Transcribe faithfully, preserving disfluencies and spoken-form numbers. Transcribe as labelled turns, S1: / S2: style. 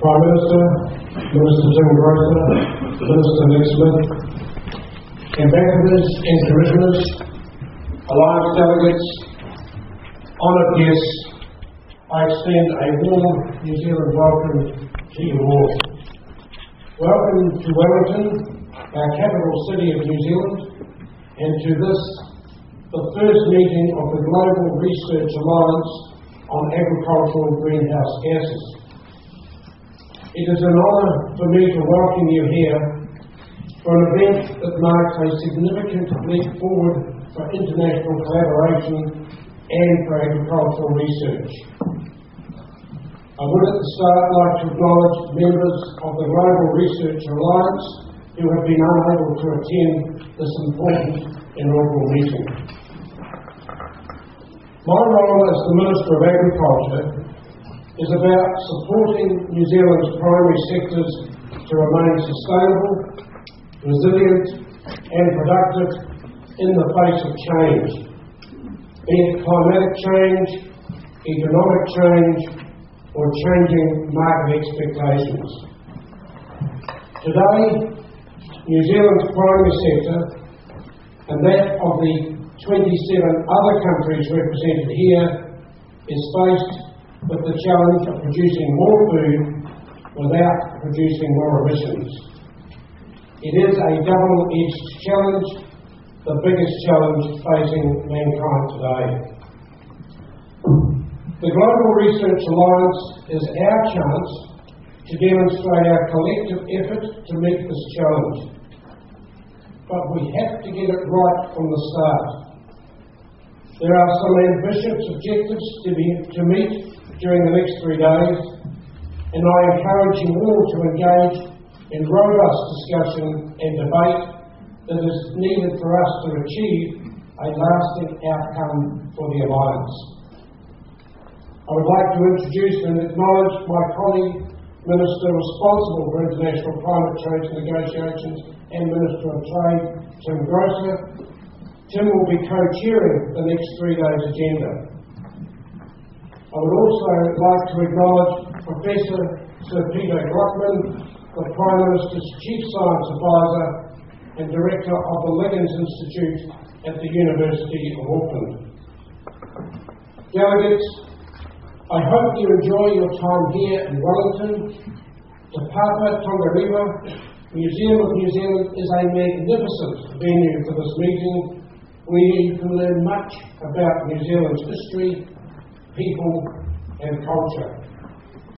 S1: Prime Minister, Minister Tim Grosser, Minister Nick Smith, ambassadors and commissioners, alliance delegates, honoured guests, I extend a warm New Zealand welcome to you all. Welcome to Wellington, our capital city of New Zealand, and to this, the first meeting of the Global Research Alliance on Agricultural Greenhouse Gases. It is an honour for me to welcome you here for an event that marks a significant leap forward for international collaboration and for agricultural research. I would at the start like to acknowledge members of the Global Research Alliance who have been unable to attend this important inaugural meeting. My role as the Minister of Agriculture is about supporting New Zealand's primary sectors to remain sustainable, resilient and productive in the face of change, be it climatic change, economic change or changing market expectations. Today, New Zealand's primary sector and that of the twenty-seven other countries represented here is faced with the challenge of producing more food without producing more emissions. It is a double-edged challenge, the biggest challenge facing mankind today. The Global Research Alliance is our chance to demonstrate our collective effort to meet this challenge. But we have to get it right from the start. There are some ambitious objectives to, be, to meet during the next three days, and I encourage you all to engage in robust discussion and debate that is needed for us to achieve a lasting outcome for the Alliance. I would like to introduce and acknowledge my colleague, Minister responsible for international climate change negotiations and Minister of Trade, Tim Grosser. Tim will be co-chairing the next three days' agenda. I would also like to acknowledge Professor Sir Peter Gluckman, the Prime Minister's Chief Science Advisor and Director of the Liggins Institute at the University of Auckland. Delegates, I hope you enjoy your time here in Wellington. Te Papa Tongariro, Museum of New Zealand is a magnificent venue for this meeting where you can learn much about New Zealand's history, people and culture.